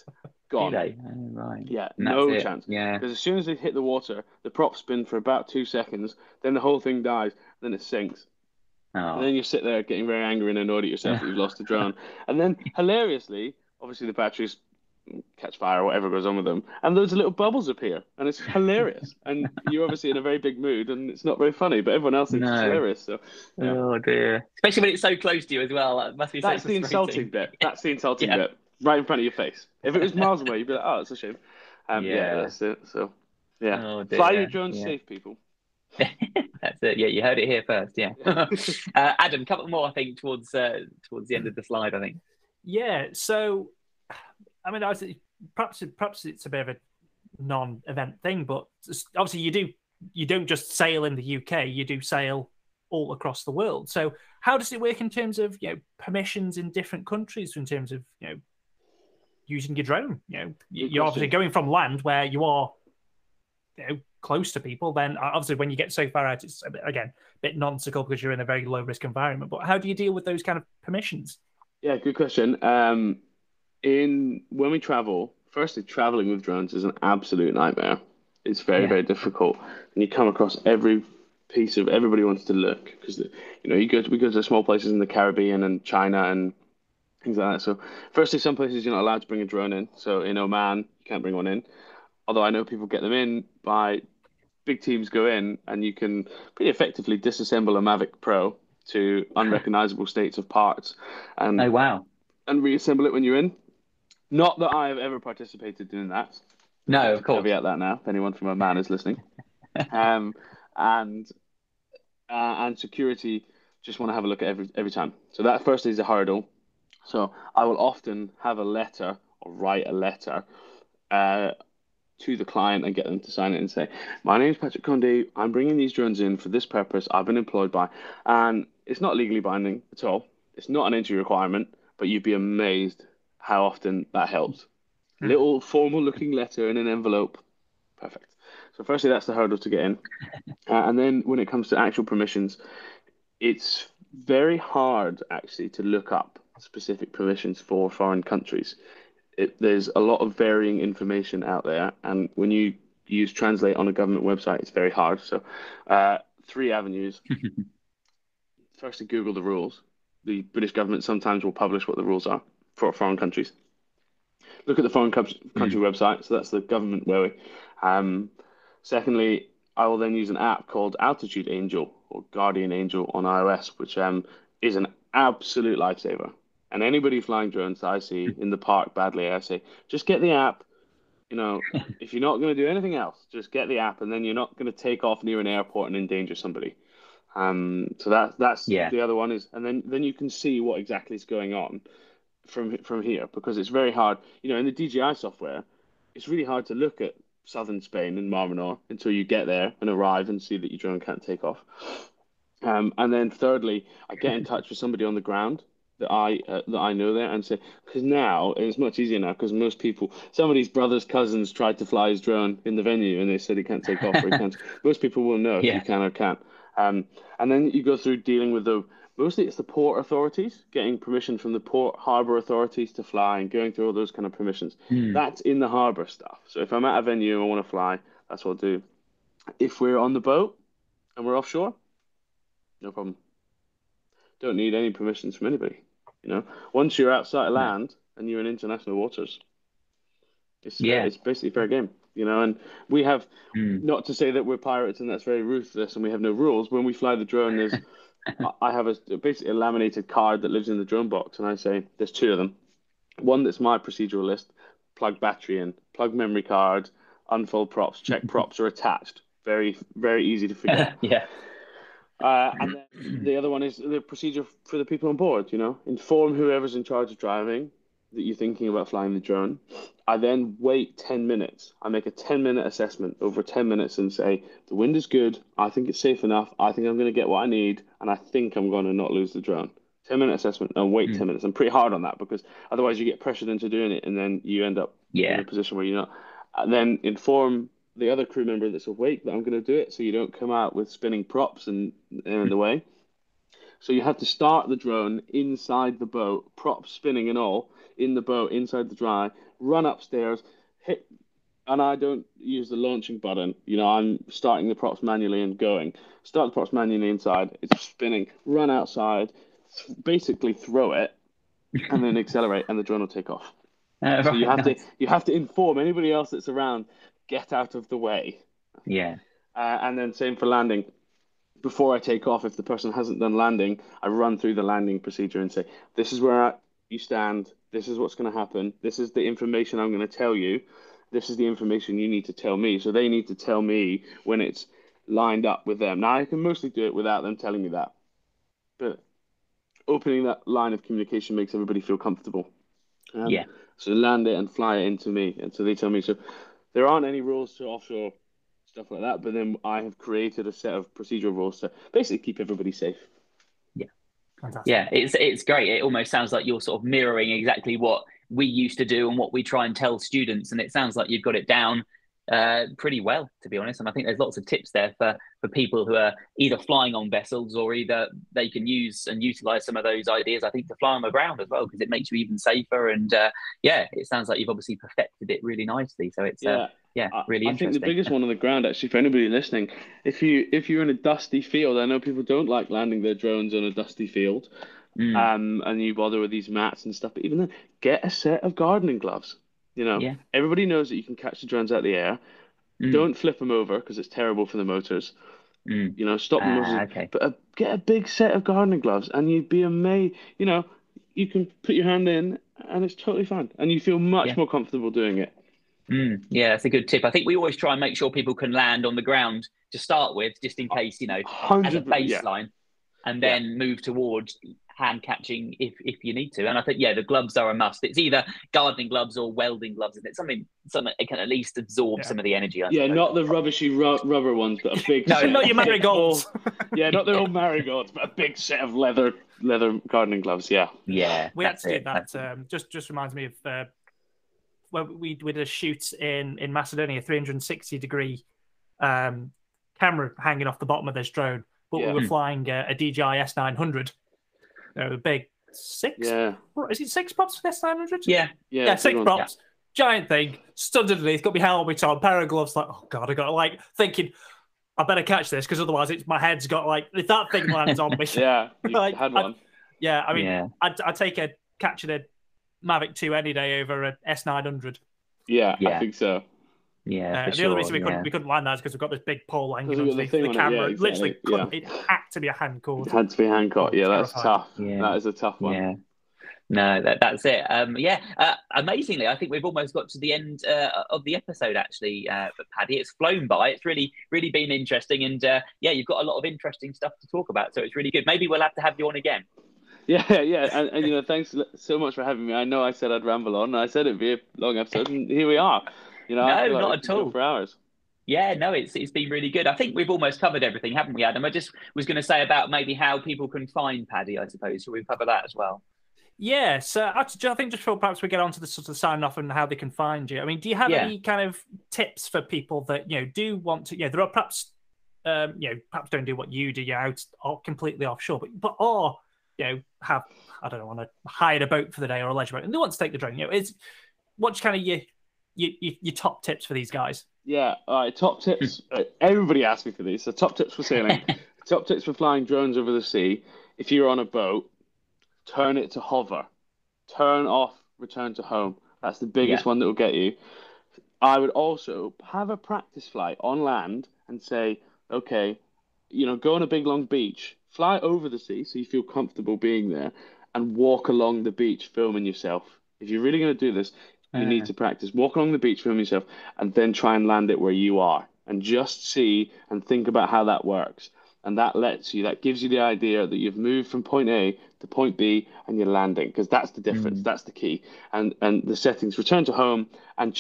gone. Do they? Oh, right. Yeah, And that's no it. chance. Yeah. Because as soon as they hit the water, the props spin for about 2 seconds, then the whole thing dies, then it sinks. And Oh. then you sit there getting very angry and annoyed at yourself that you've lost the drone. And then, hilariously, obviously the batteries catch fire or whatever goes on with them, and those little bubbles appear, and it's hilarious. And you're obviously in a very big mood, and it's not very funny, but everyone else thinks it's No. hilarious. So, yeah. Oh dear. Especially when it's so close to you as well. That must be so That's the insulting frustrating. bit. That's the insulting Yeah. bit, right in front of your face. If it was miles away, you'd be like, "Oh, it's a shame." Yeah, Yeah. that's it. So, yeah, Oh fly your dear. drone Yeah. safe, people. That's it. Yeah, you heard it here first. Yeah. Adam, a couple more, I think, towards the end of the slide, I think. Yeah. So, I mean, perhaps it's a bit of a non-event thing, but obviously you don't just sail in the UK. You do sail all across the world. So, how does it work in terms of permissions in different countries? In terms of using your drone? You're obviously going from land where you are close to people. Then obviously when you get so far out, it's a bit nonsensical because you're in a very low risk environment. But how do you deal with those kind of permissions? Yeah, good question. When we travel, firstly, traveling with drones is an absolute nightmare. It's very, very difficult, and you come across every piece of everybody wants to look because we go to small places in the Caribbean and China and things like that. So, firstly, some places you're not allowed to bring a drone in. So in Oman, you can't bring one in. Although I know people get them in by big teams go in, and you can pretty effectively disassemble a Mavic Pro to unrecognizable states of parts, and Oh wow. and reassemble it when you're in. Not that I have ever participated in that. No, of course. Caveat that now, if anyone from Oman is listening. And security just want to have a look at every time. So that first is a hurdle. So I will often have a letter or write a letter to the client and get them to sign it and say, "My name is Patrick Conde. I'm bringing these drones in for this purpose. I've been employed by," and it's not legally binding at all. It's not an entry requirement, but you'd be amazed how often that helps. Little formal looking letter in an envelope. Perfect. So firstly, that's the hurdle to get in. And then when it comes to actual permissions, it's very hard actually to look up specific permissions for foreign countries. There's a lot of varying information out there, and when you use Translate on a government website, it's very hard. So, 3 avenues. Firstly, Google the rules. The British government sometimes will publish what the rules are for foreign countries. Look at the foreign country website. So that's the government way. Secondly, I will then use an app called Altitude Angel or Guardian Angel on iOS, which is an absolute lifesaver. And anybody flying drones that I see in the park badly, I say, just get the app. If you're not going to do anything else, just get the app, and then you're not going to take off near an airport and endanger somebody. So that's the other one is, and then you can see what exactly is going on from here, because it's very hard. In the DJI software, it's really hard to look at southern Spain and Mar Menor until you get there and arrive and see that your drone can't take off. And then thirdly, I get in touch with somebody on the ground that I know there and say, because now it's much easier now because somebody's brother's cousins tried to fly his drone in the venue and they said he can't take off or he can't. Most people will know if you can or can't. And then you go through dealing with mostly it's the port authorities, getting permission from the port harbor authorities to fly and going through all those kind of permissions. That's in the harbor stuff. So if I'm at a venue and I want to fly, that's what I'll do. If we're on the boat and we're offshore, no problem. Don't need any permissions from anybody. Once you're outside of land and you're in international waters, it's basically fair game. And we have not to say that we're pirates and that's very ruthless and we have no rules. When we fly the drone, I have basically a laminated card that lives in the drone box, and I say there's 2 of them. One that's my procedural list: plug battery in, plug memory card, unfold props, check props are attached. Very, very easy to forget. And then the other one is the procedure for the people on board. Inform whoever's in charge of driving that you're thinking about flying the drone. I then wait 10 minutes. I make a 10-minute assessment over 10 minutes and say, the wind is good. I think it's safe enough. I think I'm going to get what I need. And I think I'm going to not lose the drone. 10-minute assessment and wait 10 minutes. I'm pretty hard on that because otherwise you get pressured into doing it and then you end up in a position where you're not. And then inform the other crew member that's awake that I'm going to do it so you don't come out with spinning props and in the way. So you have to start the drone inside the boat, props spinning and all, in the boat, inside the dry, run upstairs, hit, and I don't use the launching button. I'm starting the props manually and going. Start the props manually inside, it's spinning, run outside, basically throw it, and then accelerate, and the drone will take off. So you have nice. you have to inform anybody else that's around, get out of the way. Yeah. And then same for landing. Before I take off, if the person hasn't done landing, I run through the landing procedure and say, this is where you stand. This is what's going to happen. This is the information I'm going to tell you. This is the information you need to tell me. So they need to tell me when it's lined up with them. Now, I can mostly do it without them telling me that. But opening that line of communication makes everybody feel comfortable. Yeah. So land it and fly it into me. And so they tell me. So there aren't any rules to offshore stuff like that, but then I have created a set of procedural rules to basically keep everybody safe. Yeah. Fantastic. Yeah, it's great. It almost sounds like you're sort of mirroring exactly what we used to do and what we try and tell students, and it sounds like you've got it down pretty well, to be honest. And I think there's lots of tips there for people who are either flying on vessels, or either they can use and utilize some of those ideas, I think, to fly on the ground as well, because it makes you even safer. And it sounds like you've obviously perfected it really nicely. So it's really interesting. I think the biggest one on the ground, actually, for anybody listening, if you're in a dusty field, I know people don't like landing their drones on a dusty field, and you bother with these mats and stuff, but even then, get a set of gardening gloves. Everybody knows that you can catch the drones out of the air. Don't flip them over, because it's terrible for the motors. Stop the motors. Okay. But get a big set of gardening gloves, and you'd be amazed. You can put your hand in, and it's totally fine, and you feel much more comfortable doing it. Yeah, that's a good tip. I think we always try and make sure people can land on the ground to start with, just in case, as a baseline, and then move towards hand catching if you need to. And I think, the gloves are a must. It's either gardening gloves or welding gloves, and it's something that can at least absorb some of the energy. I suppose. Not the rubbishy rubber ones, but a big no, not your marigolds. Not the old marigolds, but a big set of leather gardening gloves. Yeah, we had to do that. Just reminds me of when we did a shoot in Macedonia, 360-degree camera hanging off the bottom of this drone, but we were flying a DJI S900. A big 6. Yeah. Is it 6 props for S900? Yeah, 6 props. Yeah. Giant thing, stood underneath, got my helmet on, pair of gloves. Like, oh god, I got thinking, I better catch this, because otherwise my head's got if that thing lands on me. Yeah, you had one. I'd take catching a Mavic 2 any day over an S900. Yeah, I think so. Yeah, the other reason we couldn't land that is because we've got this big pole hanging underneath the camera. Literally, it had to be a hand caught. It had to be hand caught. Yeah, that's tough. Yeah. That is a tough one. Yeah. No, that's it. Amazingly, I think we've almost got to the end of the episode, actually, Paddy. It's flown by. It's really, really been interesting. And you've got a lot of interesting stuff to talk about. So it's really good. Maybe we'll have to have you on again. Yeah. And thanks so much for having me. I know I said I'd ramble on. I said it'd be a long episode, and here we are. No, not at all. For hours. Yeah, no, it's been really good. I think we've almost covered everything, haven't we, Adam? I just was going to say about maybe how people can find Paddy, I suppose. So we've covered that as well. Yes, I think just before perhaps we get on to the sort of sign off and how they can find you. I mean, do you have any kind of tips for people that do want to? There are perhaps perhaps don't do what you do. You're out or completely offshore, but have want to hire a boat for the day or a leisure boat, and they want to take the drone. What's kind of your top tips for these guys? Yeah, all right, top tips. Everybody asks me for these. So top tips for sailing, top tips for flying drones over the sea. If you're on a boat, turn it to hover. Turn off, return to home. That's the biggest one that will get you. I would also have a practice flight on land and say, okay, go on a big long beach, fly over the sea so you feel comfortable being there, and walk along the beach filming yourself. If you're really going to do this, you need to practice. Walk along the beach, film yourself, and then try and land it where you are. And just see and think about how that works. And that gives you the idea that you've moved from point A to point B and you're landing, because that's the difference. That's the key. And the settings, return to home and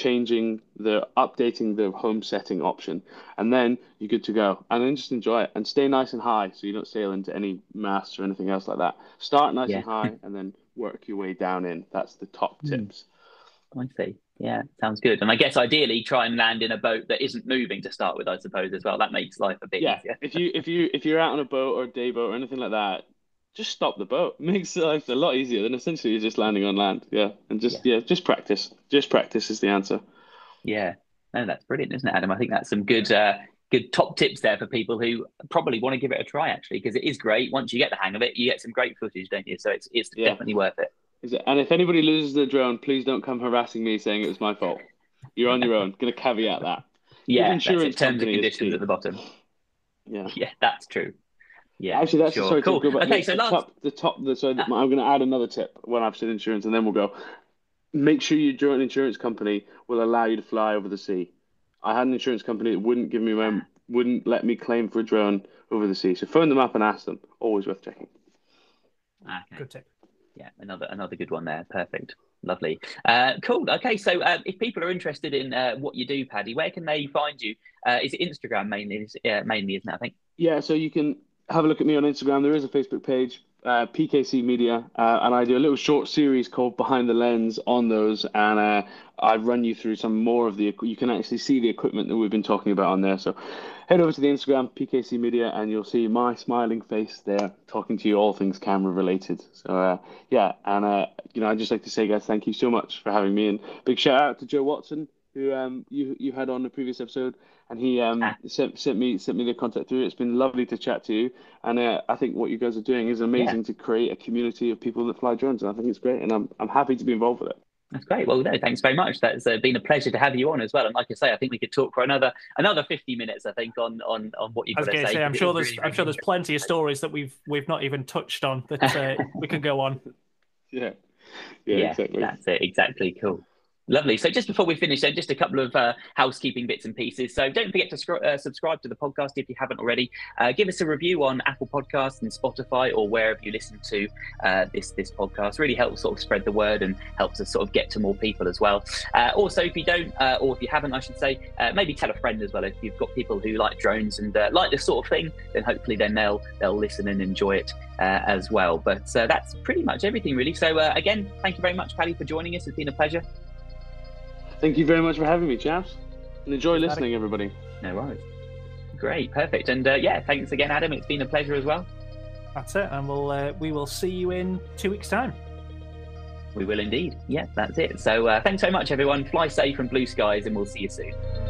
updating the home setting option. And then you're good to go. And then just enjoy it and stay nice and high so you don't sail into any masts or anything else like that. Start nice and high and then work your way down in. That's the top tips. I see. Yeah, sounds good. And I guess ideally try and land in a boat that isn't moving to start with, I suppose, as well. That makes life a bit easier. If you're out on a boat or a day boat or anything like that, just stop the boat. It makes life a lot easier than essentially you're just landing on land. Yeah, and just practice. Just practice is the answer. Yeah, no, that's brilliant, isn't it, Adam? I think that's some good top tips there for people who probably want to give it a try, actually, because it is great. Once you get the hang of it, you get some great footage, don't you? So it's definitely worth it. And if anybody loses their drone, please don't come harassing me saying it was my fault. You're on your own. Going to caveat that. Yeah, insurance terms and conditions at the bottom. Yeah, that's true. Yeah, actually, that's sure. Cool. Okay, so I'm going to add another tip when I've said insurance, and then we'll go. Make sure your drone insurance company will allow you to fly over the sea. I had an insurance company that wouldn't let me claim for a drone over the sea. So phone them up and ask them. Always worth checking. Okay. Good tip. Yeah, another good one there. Perfect. Lovely. Cool. Okay, so if people are interested in what you do, Paddy, where can they find you? Is it Instagram mainly, isn't it, I think? Yeah, so you can have a look at me on Instagram. There is a Facebook page, PKC Media, and I do a little short series called Behind the Lens on those, and I run you through some more of you can actually see the equipment that we've been talking about on there. So head over to the Instagram, PKC Media, and you'll see my smiling face there talking to you all things camera related. So I'd just like to say, guys, thank you so much for having me, and big shout out to Joe Watson, who you had on the previous episode, and he sent me the contact through. It's been lovely to chat to you, and I think what you guys are doing is amazing to create a community of people that fly drones, and I think it's great, and I'm happy to be involved with it. That's great. Well, no, thanks very much. That's been a pleasure to have you on as well. And like I say, I think we could talk for another 50 minutes. I think on what you've got to say. I'm sure there's plenty of stories that we've not even touched on that we could go on. Yeah, exactly. That's it. Exactly. Cool. Lovely. So just before we finish, then just a couple of housekeeping bits and pieces. So don't forget to subscribe to the podcast if you haven't already. Give us a review on Apple Podcasts and Spotify or wherever you listen to this podcast. Really helps sort of spread the word and helps us sort of get to more people as well. Also, if you don't, or if you haven't, I should say, maybe tell a friend as well. If you've got people who like drones and like this sort of thing, then hopefully then they'll listen and enjoy it as well. But that's pretty much everything, really. So again, thank you very much, Paddy, for joining us. It's been a pleasure. Thank you very much for having me, chaps. And enjoy listening, everybody. No worries. Great, perfect. And thanks again, Adam. It's been a pleasure as well. That's it. And we will see you in 2 weeks' time. We will indeed. Yeah, that's it. So thanks so much, everyone. Fly safe and blue skies, and we'll see you soon.